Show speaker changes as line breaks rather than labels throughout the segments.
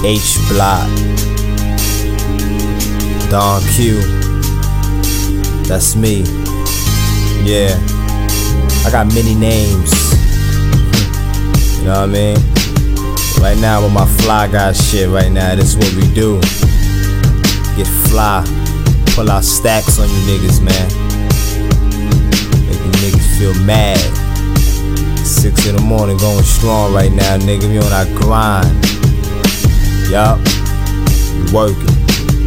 H Block, Don Q, that's me. Yeah, I got many names. You know what I mean? Right now with my fly guy shit right now, this is what we do. Get fly, pull out stacks on you niggas, man. Make you niggas feel mad. 6 in the morning going strong right now, nigga. We on our grind. Yup, we working.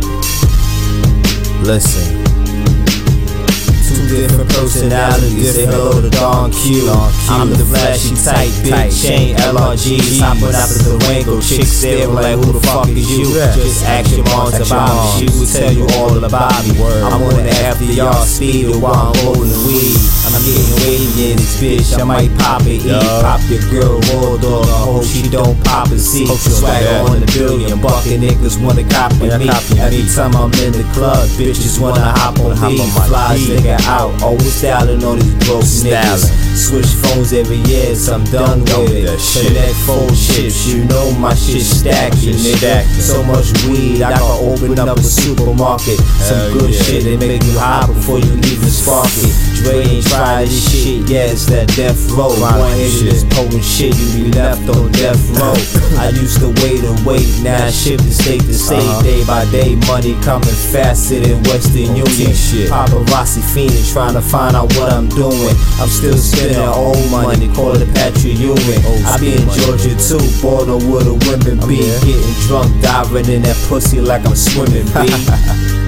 Listen. Two different personalities, say hello to Don Q. I'm the flashy type, big chain LRGs, hopping out the Durango. Chicks stare like, who the fuck is you? Just ask your moms about me, she will tell you all about me. I'm on the FDR speed while I'm rolling weed. I'm getting weighty in this bitch, I might pop it, eat. Pop your girl, raw dog, I hope she don't pop and see. Swagger on the billion, bucket niggas wanna copy me. Every time I'm in the club, bitches wanna hop on me. Flies nigga out, always styling on these broke niggas. Switch phones every year, so I'm done with it. Connect phone chips, you know my shit stacking, nigga. So much weed, I can open up a supermarket. Some good shit that make you high before you even spark it. Dre ain't tried this shit, yeah, it's that death row. One hit of this potent shit, you be left on death row. I used to wait and wait, now I shift to state to state. Day by day, money coming faster than Western Union. Paparazzi fiending, trying to find out what I'm doing. I'm still spending old money, call it Patrick Ewing. I be in Georgia too, born on where the women be. Getting drunk, diving in that pussy like I'm swimming, B.